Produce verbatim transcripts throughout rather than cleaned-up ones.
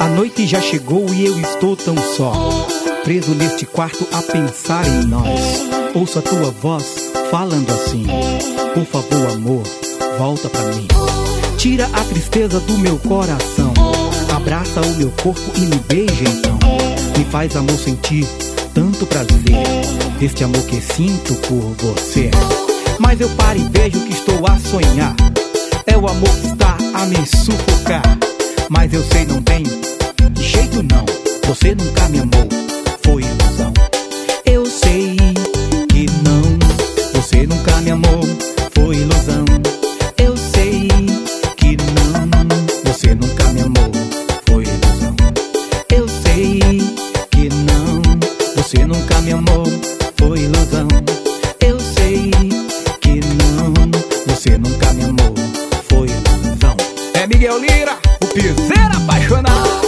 A noite já chegou e eu estou tão só, preso neste quarto a pensar em nós. Ouço a tua voz falando assim: por favor, amor, volta pra mim. Tira a tristeza do meu coração, abraça o meu corpo e me beija então. Me faz, amor, sentir tanto prazer deste amor que sinto por você. Mas eu paro e vejo que estou a sonhar, é o amor que está a me sufocar. Mas eu sei, não tem jeito não, você nunca me amou, foi ilusão. Eu sei que não, você nunca me amou, foi ilusão. Eu sei que não, você nunca me amou, foi ilusão. Eu sei que não, você nunca me amou, foi ilusão. Eu sei que não, você nunca me amou, foi ilusão. É Miguel Lira, o piseiro apaixonado.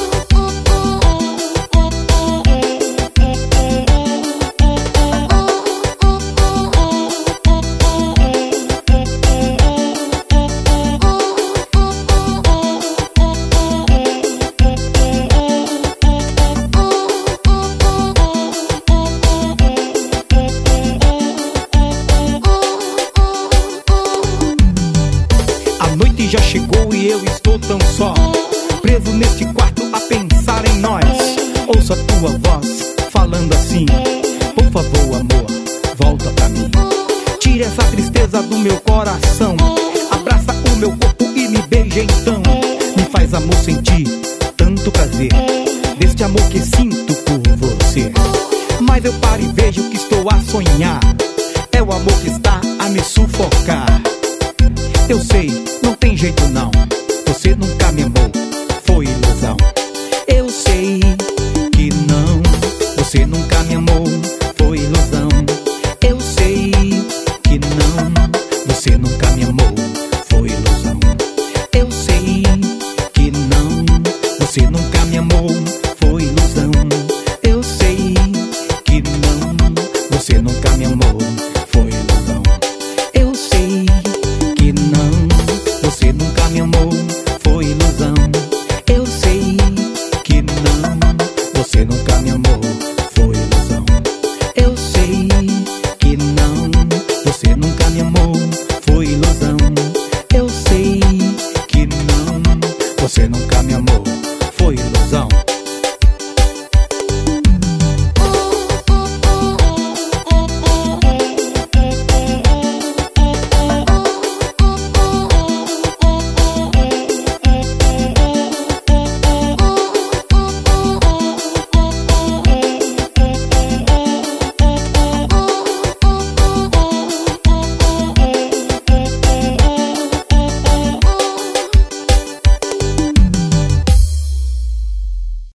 A noite já chegou e eu estou tão só, preso neste quarto a pensar em nós. Ouço a tua voz falando assim: por favor, amor, volta pra mim. Tira essa tristeza do meu coração, abraça o meu corpo e me beija então. Me faz, amor, sentir tanto prazer deste amor que sinto por você. Mas eu paro e vejo que estou a sonhar, é o amor que está a me sufocar. Eu sei, não tem jeito não, você nunca me amou, foi ilusão. Eu sei que não, você nunca me amou, foi ilusão. Eu sei que não, você nunca me amou, foi ilusão. Eu sei que não, você nunca me amou, foi ilusão. Eu sei que não, você nunca me amou, foi ilusão. Eu sei que não, você nunca me amou, foi ilusão. Eu sei que não, você nunca me amou, foi ilusão. Eu sei que não, você nunca me amou, foi ilusão. Eu sei que não, você nunca